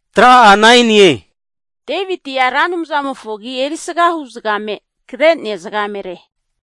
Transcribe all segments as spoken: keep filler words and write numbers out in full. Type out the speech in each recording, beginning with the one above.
tra anainie. David ya ranum zamu fogi eri sagahu zgame, kredne zgamere.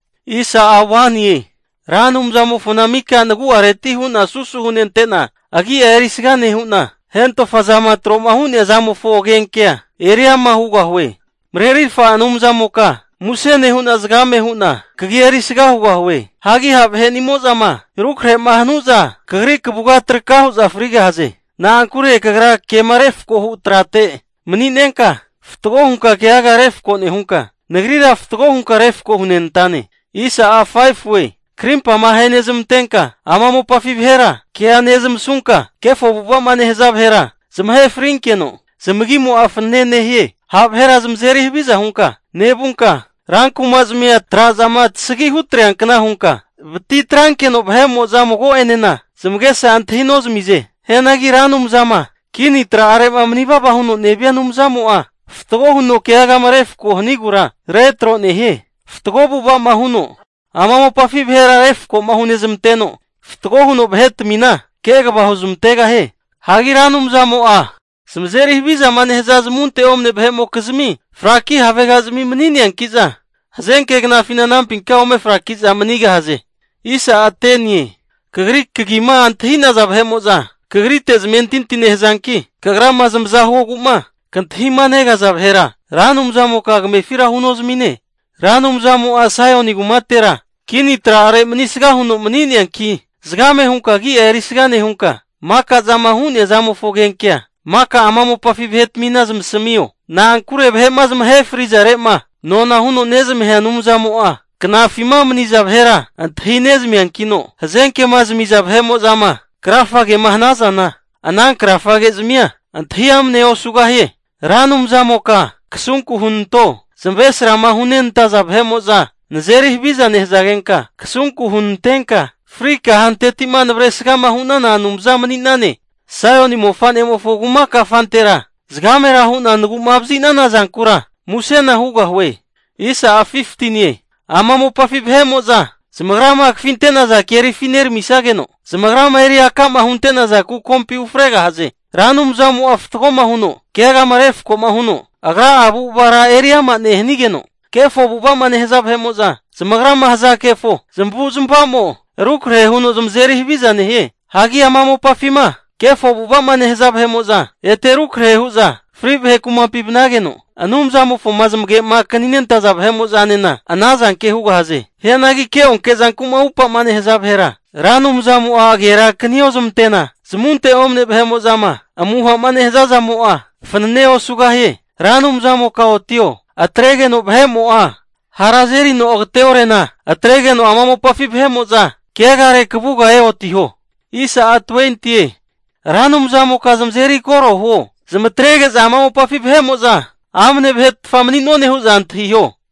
Isa awanie. Ranum zamu funamika nagu areti huna susu hunentena. Agi eri sigane huna. Hento fazama troma hunya zamu fogenkia. Eria mahuga hwe. Mreri fa anum zamu ka. Musene huna zgame huna. Kagi eri sigahuga hwe. Hagi hab he nimozama. Rukre mahnuza. Kagri kebuga terkahu zafriga haze. Na ankure kagra kemaref ko hu trate. Meninenka. Ftgo hunka keaga ref ko ne hunka. Negrira ftgo hunka ref ko hunentane. Isa a five way. Krimpa mahenezm tenka. Amamo pafibhera. Keanezm sunka. Kefo buba manehzab hera. Zmhe frinkeno. Zmgimu afnene hie. Hab hera zmzeri biza hunka. Nebunka. Ranku mazmia trazama tsigi hutriankna hunka. Vti trankeno bhemo zamugo enena. Zmgesa anthino zmize. Henagi ranum zama. Kini tra arema mniba bahuno nebianum zamua. Ftgo huno keaga maref ko hnigura. Retro nehe. Ftgo buba mahuno. Amamo pafibhera ref ko mahunezm teno. Ftgo huno bhet mina. Kega bahuzum tega he. Hagi ranum zamua. Smzeri biza manehzaz munte omne bhemo kazmi. Fraki havegazmi mninian kiza. Hazen kegna finanam pinka ome frakiza mniga haze. Isa atenie. Kagrik kagima anthina za bhemo za. Kagritez mentinti nehzanki. Kagrama zamzaho guma. Kanthima nega za bhera. Ranum zamo kagme fira hunozmine. Ranum zamo asayo ni gumatera. Kini tra are mnisga huno mninian ki. Zgame hunka gi erisgane hunka. Maka zama hunya zamo fogenkia. Maka amamo pafibhet minazm semio. Na ankure bhemazm he frizare ma. Nona huno nezm he anum zamo a. Knafima mnizab hera. Anthinezm yankino. Hazenke mazmizab hemo zama. Krafage mahnazana. Anan krafage zmia. Anthiam neo sugahe. Ranum zamo ka. Ksunku hunto. Zmbesra mahunenta zab hemo za. Nazerih biza nehzagenka. Ksunku huntenka. Frika hantetiman vresga mahunana anum zamaninane. Sayo ni mofan emo fogumaka fantera. Zgamera huna nugumabzi nana zankura. Musena huga hwe. Isa a fifteen ye. Amamo pafibhemo za. Zmagrama akfintena za kieri finer misageno. Zmagrama eri akama huntena za ku kompi ufrega haze. Ranum zamu aftgo mahuno. Kiaga maref ko mahuno. Agra abu bara eri ama nehnigeno. Kefo buba manehzab hemo za. Zmagrama haza kefo. Zmbu zmpamo. Rukre huno zmzeri biza nehe. Hagi amamo pafima. Kefo buba manehzab hemo za. Ete rukre huza. Frib he kuma pibnageno. Anum zamu fomazm ge ma kaninen tazab hemo zanena. Anazan ke huga haze. Henagi ke onke zan kuma upa manehzab hera. Ranum zamu a gera kaniozum tena. Zmunte omne bhemo zama. Amuha manehza zamu a. Fanneo sugahe. Ranum zamu kaotio. Atregeno bhemo a. Harazeri no ogteorena. Atregeno amamo pafi bhemo za. Kiagare kubuga eotiho. Isa a twenty. Ranum zamu kazmzeri koro ho. Zmtrege zamamo pafi bhemo za. Amne bhet famni no nehu zantiho.